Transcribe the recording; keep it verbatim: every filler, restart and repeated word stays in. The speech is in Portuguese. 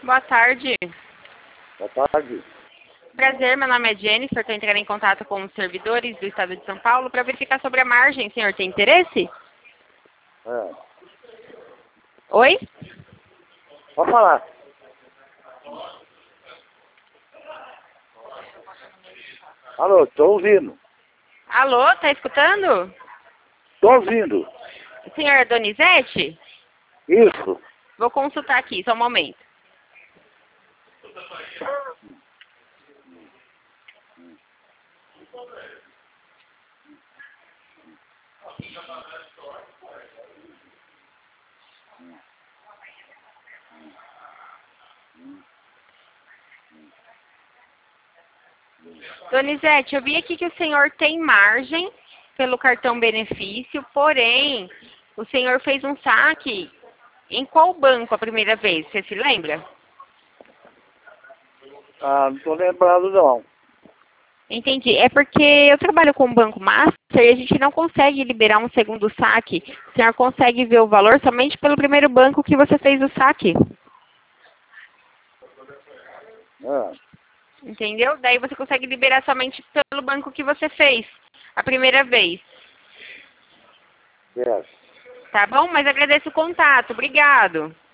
Boa tarde. Boa tarde. Prazer, meu nome é Jennifer, estou entrando em contato com os servidores do Estado de São Paulo para verificar sobre a margem. O senhor tem interesse? É. Oi? Pode falar. Alô, estou ouvindo. Alô, tá escutando? Estou ouvindo. O senhor é Donizete? Isso. Vou consultar aqui, só um momento. Donizete, eu vi aqui que o senhor tem margem pelo cartão benefício, porém, o senhor fez um saque em qual banco a primeira vez? Você se lembra? Ah, não estou lembrado não. Entendi. É porque eu trabalho com o Banco Master e a gente não consegue liberar um segundo saque. O senhor consegue ver o valor somente pelo primeiro banco que você fez o saque. É. Entendeu? Daí você consegue liberar somente pelo banco que você fez a primeira vez. Certo. Tá bom? Mas agradeço o contato. Obrigado.